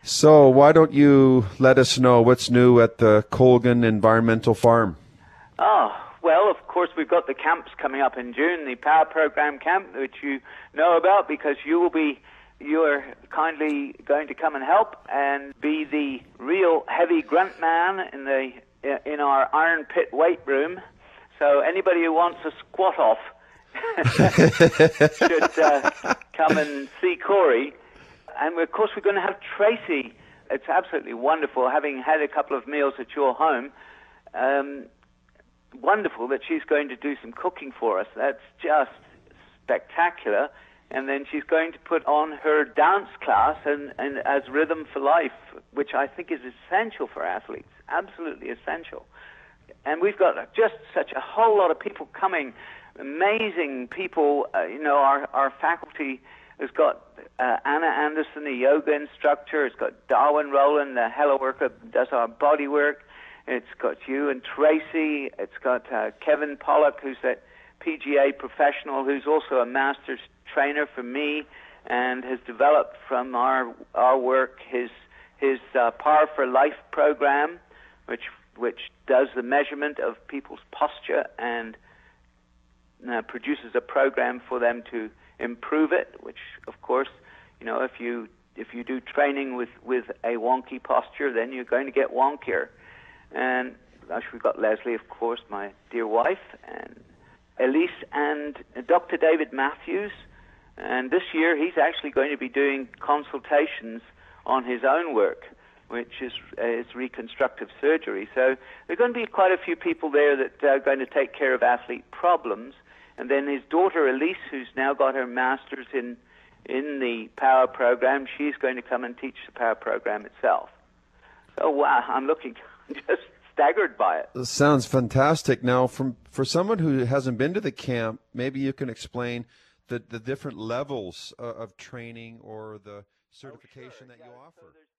So why don't you let us know what's new at the Colgan Environmental Farm? Oh, well, of course, we've got the camps coming up in June, the Power Program camp, which you know about because you're kindly going to come and help and be the real heavy grunt man in our iron pit weight room. So anybody who wants a squat off should come and see Corey. And of course, we're going to have Tracy. It's absolutely wonderful, having had a couple of meals at your home. Wonderful that she's going to do some cooking for us. That's just spectacular. And then she's going to put on her dance class and as Rhythm for Life, which I think is essential for athletes, absolutely essential. And we've got just such a whole lot of people coming, amazing people. Our faculty has got Anna Anderson, the yoga instructor. It's got Darwin Rowland, the Hello Worker, does our body work. It's got you and Tracy. It's got Kevin Pollock, who's a PGA professional, who's also a master's trainer for me, and has developed from our work his Power for Life program, which does the measurement of people's posture and produces a program for them to improve it. Which, of course, if you do training with a wonky posture, then you're going to get wonkier. And we've got Leslie, of course, my dear wife, and Elise and Dr. David Matthews. And this year he's actually going to be doing consultations on his own work, which is reconstructive surgery. So there are going to be quite a few people there that are going to take care of athlete problems. And then his daughter Elise, who's now got her master's in the Power Program, she's going to come and teach the Power Program itself. So wow, I'm looking just staggered by it. This sounds fantastic. Now, for someone who hasn't been to the camp, maybe you can explain the different levels of training or the certification that you offer.